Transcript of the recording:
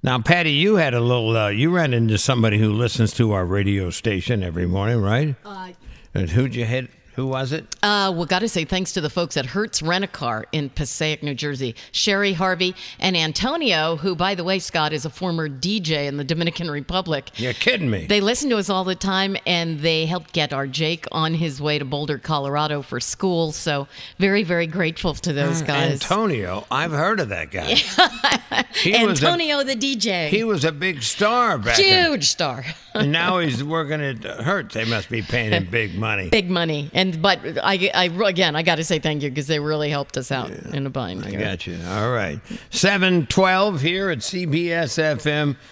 Now, Patty, you had a little. You ran into somebody who listens to our radio station every morning, right? And who'd you hit? Who was it? Well, got to say thanks to the folks at Hertz Rent-A-Car in Passaic, New Jersey. Sherry Harvey and Antonio, who, by the way, Scott, is a former DJ in the Dominican Republic. You're kidding me. They listen to us all the time, and they helped get our Jake on his way to Boulder, Colorado for school. So very, very grateful to those guys. Antonio, I've heard of that guy. Antonio, the DJ. He was a big star back then. Huge star. And now he's working at Hertz. They must be paying him big money. Big money. But I got to say thank you because they really helped us out in a bind. I got you. All right. 7:12 here at CBS FM